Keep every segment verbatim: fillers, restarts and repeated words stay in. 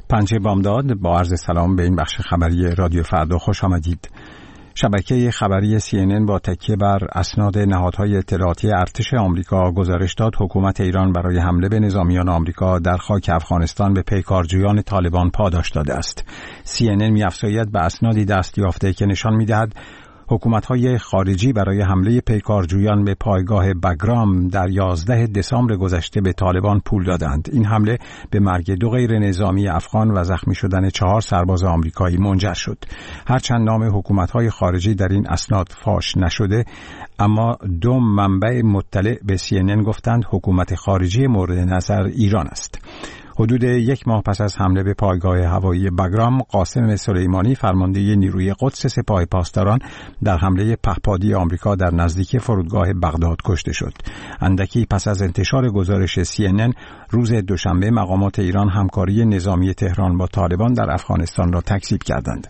پنجه بامداد با عرض سلام به این بخش خبری رادیو فردا خوش آمدید. شبکه خبری سی ان ان با تکیه بر اسناد نهادهای اطلاعاتی ارتش آمریکا گزارش داد حکومت ایران برای حمله به نظامیان آمریکا در خاک افغانستان به پیکارجویان طالبان پاداش داده است. سی ان ان می‌افزاید به اسنادی دست یافته که نشان می‌دهد حکومت‌های خارجی برای حمله پیکارجویان به پایگاه بگرام در یازده دسامبر گذشته به طالبان پول دادند. این حمله به مرگ دو غیر نظامی افغان و زخمی شدن چهار سرباز آمریکایی منجر شد. هرچند نام حکومت‌های خارجی در این اسناد فاش نشده، اما دو منبع مطلع به سی ان ان گفتند حکومت خارجی مورد نظر ایران است. حدود یک ماه پس از حمله به پایگاه هوایی بگرام، قاسم سلیمانی فرمانده نیروی قدس سپاه پاسداران در حمله پهپادی آمریکا در نزدیکی فرودگاه بغداد کشته شد. اندکی پس از انتشار گزارش سی ان ان روز دوشنبه مقامات ایران همکاری نظامی تهران با طالبان در افغانستان را تکذیب کردند.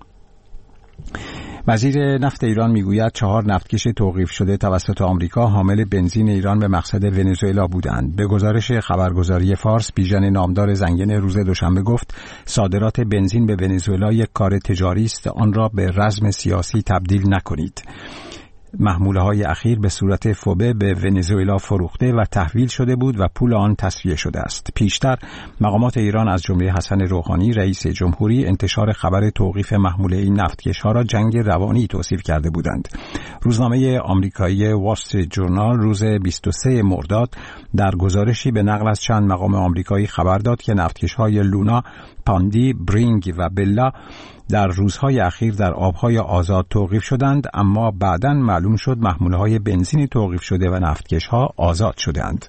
وزیر نفت ایران میگوید چهار نفتکش توقیف شده توسط آمریکا حامل بنزین ایران به مقصد ونزوئلا بودند. به گزارش خبرگزاری فارس، بیژن نامدار زنگنه روز دوشنبه گفت صادرات بنزین به ونزوئلا یک کار تجاری است، آن را به رزم سیاسی تبدیل نکنید. محموله های اخیر به صورت فوبه به ونزوئلا فروخته و تحویل شده بود و پول آن تسویه شده است. پیشتر مقامات ایران از جمله حسن روحانی رئیس جمهوری انتشار خبر توقیف محموله این نفتکش‌ها را جنگ روانی توصیف کرده بودند. روزنامه آمریکایی وال استریت جورنال روز بیست و سوم مرداد در گزارشی به نقل از چند مقام آمریکایی خبر داد که نفتکش‌های لونا، پاندی، برینگ و بلا در روزهای اخیر در آبهای آزاد توقیف شدند، اما بعداً معلوم شد محموله‌های بنزین توقیف شده و نفتکش‌ها آزاد شدند.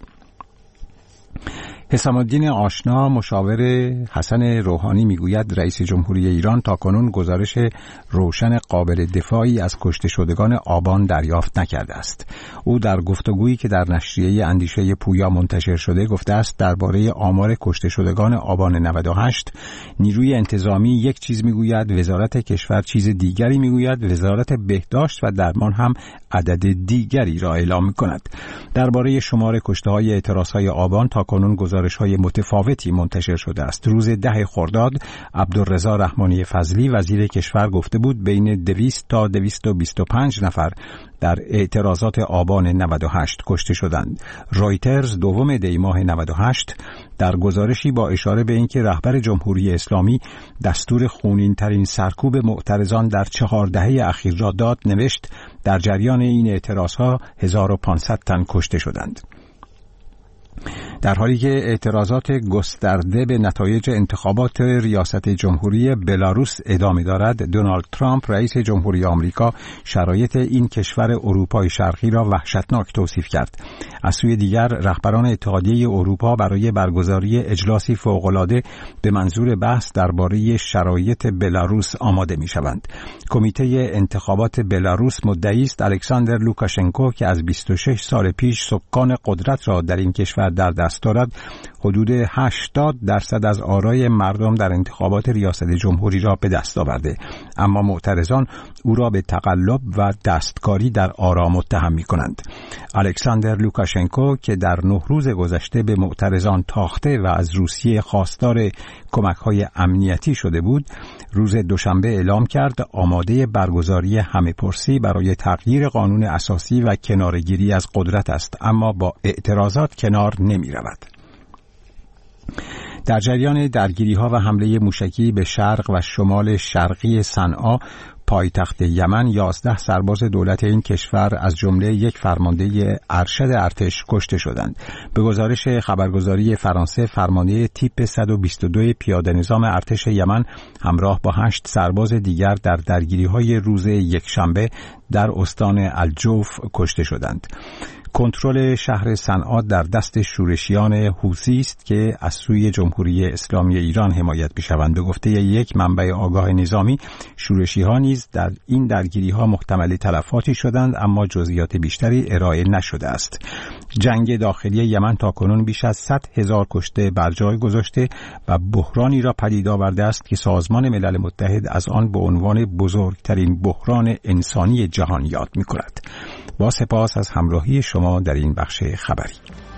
حسام الدین آشنا مشاور حسن روحانی میگوید رئیس جمهوری ایران تاکنون گزارش روشن قابل دفاعی از کشته شدگان آبان دریافت نکرده است. او در گفتگویی که در نشریه اندیشه پویا منتشر شده گفته است درباره آمار کشته شدگان آبان نود و هشت نیروی انتظامی یک چیز میگوید، وزارت کشور چیز دیگری میگوید، وزارت بهداشت و درمان هم عدد دیگری را اعلام میکند. درباره شمار کشته‌های اعتراض‌های آبان تاکنون گزارش‌های متفاوتی منتشر شده است. روز ده خرداد عبدالرضا رحمانی فضلی وزیر کشور گفته بود بین دویست تا دویست و بیست و پنج نفر در اعتراضات آبان نود و هشت کشته شدند. رویترز دوم دی ماه نود و هشت در گزارشی با اشاره به اینکه رهبر جمهوری اسلامی دستور خونین‌ترین سرکوب معترضان در چهار دهه اخیر را داد نوشت در جریان این اعتراضها هزار و پانصد تن کشته شدند. در حالی که اعتراضات گسترده به نتایج انتخابات ریاست جمهوری بلاروس ادامه دارد، دونالد ترامپ رئیس جمهوری آمریکا شرایط این کشور اروپای شرقی را وحشتناک توصیف کرد. از سوی دیگر رهبران اتحادیه اروپا برای برگزاری اجلاسی فوق‌العاده به منظور بحث درباره شرایط بلاروس آماده می‌شوند. کمیته انتخابات بلاروس مدعی است الکساندر لوکاشنکو که از بیست و شش سال پیش سکان قدرت را در این کشور در دست دارد، حدود هشتاد درصد از آرای مردم در انتخابات ریاست جمهوری را به دست آورده، اما معترضان او را به تقلب و دستکاری در آرا متهم می‌کنند. الکساندر لوکاشنکو که در نه روز گذشته به معترضان تاخته و از روسیه خواستار کمک‌های امنیتی شده بود، روز دوشنبه اعلام کرد آماده برگزاری همه‌پرسی برای تغییر قانون اساسی و کناره‌گیری از قدرت است، اما با اعتراضات کنار نمی‌رود. در جریان درگیری‌ها و حمله موشکی به شرق و شمال شرقی صنعا پایتخت یمن، یازده سرباز دولت این کشور از جمله یک فرمانده ارشد ارتش کشته شدند. به گزارش خبرگزاری فرانسه، فرمانده تیپ صد و بیست و دو پیاده نظام ارتش یمن همراه با هشت سرباز دیگر در درگیری‌های روز یکشنبه در استان الجوف کشته شدند. کنترل شهر صنعا در دست شورشیان حوثی است که از سوی جمهوری اسلامی ایران حمایت می‌شوند. به گفته یک منبع آگاه نظامی، شورشی‌ها نیز در این درگیری‌ها محتمل تلفاتی شدند، اما جزئیات بیشتری ارائه نشده است. جنگ داخلی یمن تاکنون بیش از صد هزار کشته بر جای گذاشته و بحرانی را پدید آورده است که سازمان ملل متحد از آن به عنوان بزرگترین بحران انسانی جهان یاد می‌کند. با سپاس از همراهی شما در این بخش خبری.